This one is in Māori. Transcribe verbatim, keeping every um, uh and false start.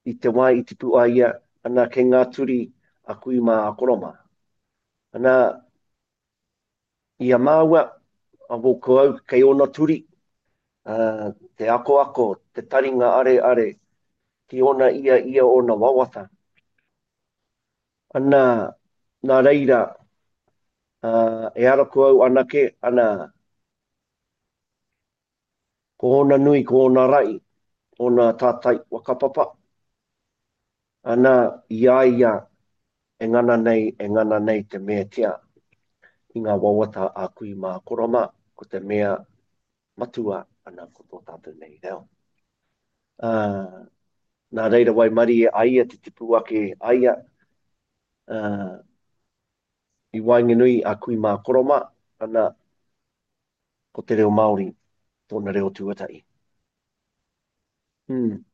i te wai i te pua ia, ana ke ngā turi a kui mā akoroma. Ana ia māua, a woko au kei ona turi, uh, te ako ako, te taringa are are, ki ona ia ia ona wawata. Ana, nā reira, uh, e ara ko au anake, ana, ko ona nui, ko ona rai, ona tātai wakapapa. Ana, ia ia, e ngana nei, e ngana nei te mea tia, i ngā wawata a kui mā koroma, ko te mea matua ana ko tō tātou nei reo. Uh, nā reira wai mari e aia te tipu ake aia, uh, i wainganui a kui mā koroma, ana ko te reo Māori, tōna reo tuatai. Hmm.